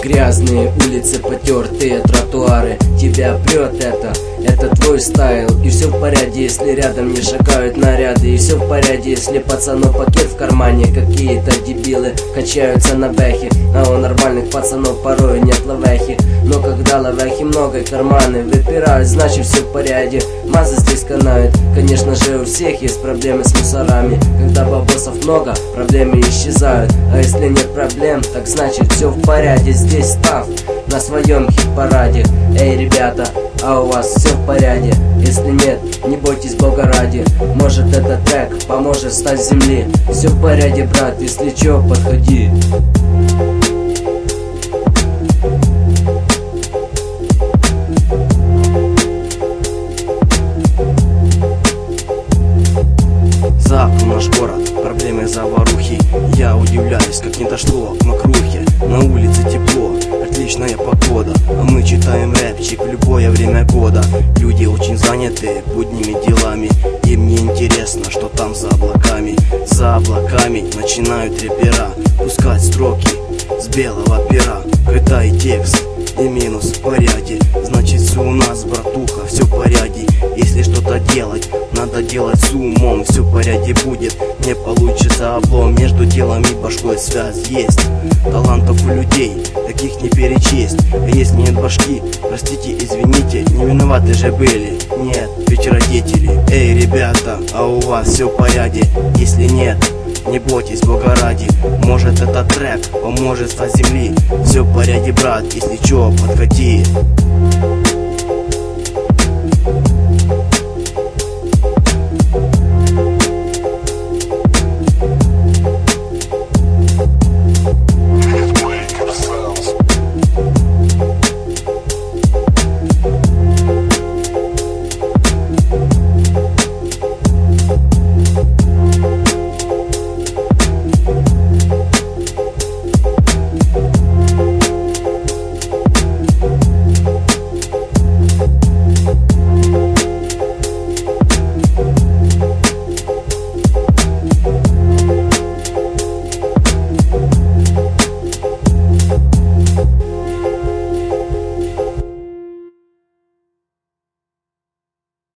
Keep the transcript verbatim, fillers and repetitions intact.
Грязные улицы, потертые тротуары. Тебя прет это, это твой стайл. И все в порядке, если рядом не шагают наряды. И все в порядке, если пацану пакет в кармане. Какие-то дебилы качаются на бэхе, а у нормальных пацанов порой нет лавехи. Но когда лавехи много и карманы выпирают, значит все в порядке, маза здесь канает. Конечно же у всех есть проблемы с мусорами. Когда бабосов много, проблемы исчезают. А если нет проблем, так значит все в порядке. Здесь став на своем хит-параде. Эй, ребята, а у вас все в порядке? Если нет, не бойтесь Бога ради. Может этот трек поможет встать с земли. Все в порядке, брат, если чё, подходи. За окном наш город, проблемы заварухи. Я удивляюсь, как не дошло к мокрухе. На улице тепло, отличная погода, а мы читаем рэпчик в любое время года. Люди очень заняты будними делами, им не интересно, что там за облаками. За облаками начинают рэпера пускать строки с белого пера. Когда и текст, и минус в порядке, значит все у нас, братуха, все в порядке. Если что-то делать, надо делать с умом. Все в порядке будет, не получится облом. Между делом и башкой связь есть. Талантов у людей, таких не перечесть. А если нет башки, простите, извините, не виноваты же были, нет, ведь родители. Эй, ребята, а у вас все в порядке? Если нет, не бойтесь Бога ради. Может этот трек поможет встать с земли. Все в порядке, брат, если чё, подходи.